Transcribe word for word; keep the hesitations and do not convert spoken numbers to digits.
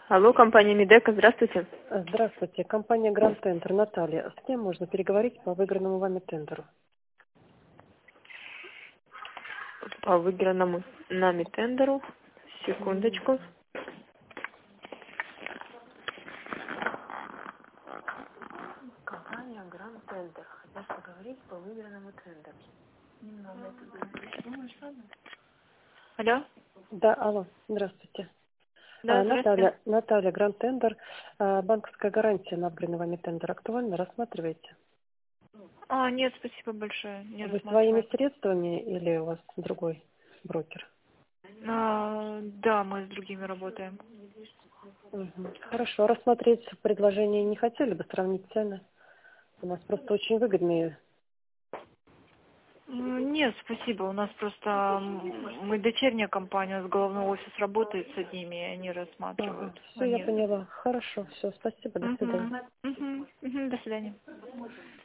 Алло, компания Мидека, здравствуйте. Здравствуйте, компания Гранд Тендер, Наталья. С кем можно переговорить по выигранному вами тендеру? По выигранному нами тендеру. Секундочку. Компания Гранд Тендер. Хотят поговорить по выигранному тендеру. Алло? Да, алло, здравствуйте. Да, А, здравствуйте. Наталья, Наталья, Гранд Тендер, а, банковская гарантия на выигранный вами тендер актуально, рассматриваете? А, нет, спасибо большое. Не Вы своими рассматриваем. средствами или у вас другой брокер? А, да, мы с другими работаем. Мгм. Хорошо, рассмотреть предложение не хотели бы, сравнить цены? У нас просто очень выгодные. М, Нет, спасибо. У нас просто м, мы дочерняя компания, с головной офис работает с одними, и они Ага, рассматривают. все, Мы я нет. поняла. Хорошо, все, спасибо, до свидания. Мгм. Мгм. Мгм. До свидания.